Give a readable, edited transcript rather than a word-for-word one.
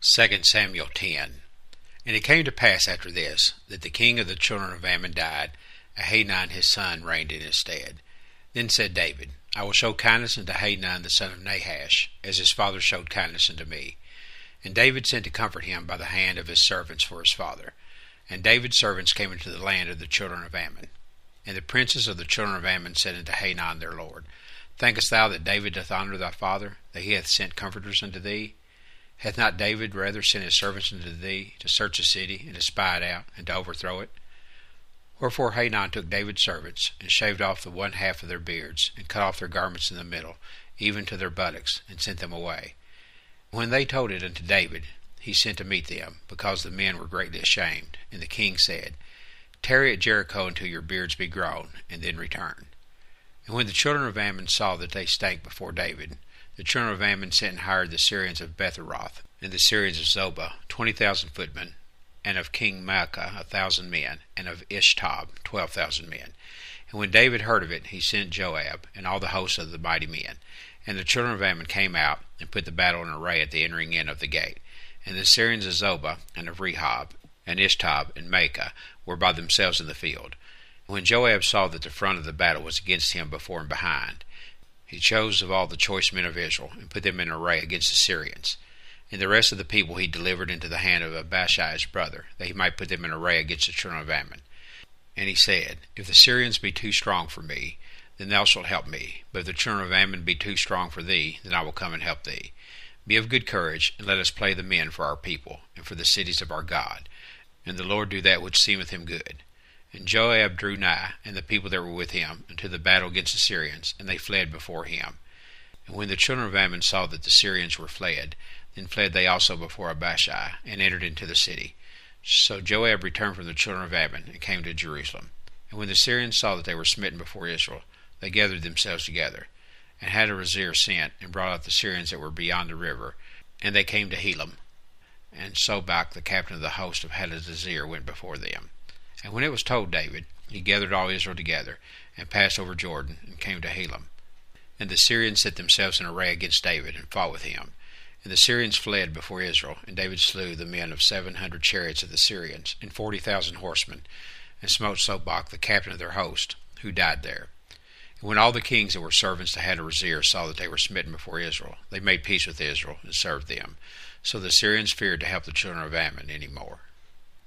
2 Samuel 10. And it came to pass after this, that the king of the children of Ammon died, and Hanun his son reigned in his stead. Then said David, I will show kindness unto Hanun the son of Nahash, as his father showed kindness unto me. And David sent to comfort him by the hand of his servants for his father. And David's servants came into the land of the children of Ammon. And the princes of the children of Ammon said unto Hanun their lord, Thinkest thou that David doth honor thy father, that he hath sent comforters unto thee? Hath not David rather sent his servants unto thee, to search the city, and to spy it out, and to overthrow it? Wherefore Hanun took David's servants, and shaved off the one half of their beards, and cut off their garments in the middle, even to their buttocks, and sent them away. When they told it unto David, he sent to meet them, because the men were greatly ashamed. And the king said, Tarry at Jericho until your beards be grown, and then return. And when the children of Ammon saw that they stank before David, the children of Ammon sent and hired the Syrians of Betheroth, and the Syrians of Zobah, 20,000 footmen, and of King Maacah 1,000 men, and of Ishtob 12,000 men. And when David heard of it, he sent Joab, and all the hosts of the mighty men. And the children of Ammon came out, and put the battle in array at the entering in of the gate. And the Syrians of Zobah, and of Rehob, and Ishtob, and Maacah were by themselves in the field. And when Joab saw that the front of the battle was against him before and behind, he chose of all the choice men of Israel, and put them in array against the Syrians. And the rest of the people he delivered into the hand of Abishai his brother, that he might put them in array against the children of Ammon. And he said, If the Syrians be too strong for me, then thou shalt help me. But if the children of Ammon be too strong for thee, then I will come and help thee. Be of good courage, and let us play the men for our people, and for the cities of our God. And the Lord do that which seemeth him good. And Joab drew nigh, and the people that were with him, unto the battle against the Syrians, and they fled before him. And when the children of Ammon saw that the Syrians were fled, then fled they also before Abishai, and entered into the city. So Joab returned from the children of Ammon, and came to Jerusalem. And when the Syrians saw that they were smitten before Israel, they gathered themselves together. And Hadarezer sent, and brought out the Syrians that were beyond the river, and they came to Helam. And Sobach, the captain of the host of Hadarezer, went before them. And when it was told David, he gathered all Israel together, and passed over Jordan, and came to Helam. And the Syrians set themselves in array against David, and fought with him. And the Syrians fled before Israel, and David slew the men of 700 chariots of the Syrians, and 40,000 horsemen, and smote Sobach, the captain of their host, who died there. And when all the kings that were servants to Hadarezer saw that they were smitten before Israel, they made peace with Israel, and served them. So the Syrians feared to help the children of Ammon any more.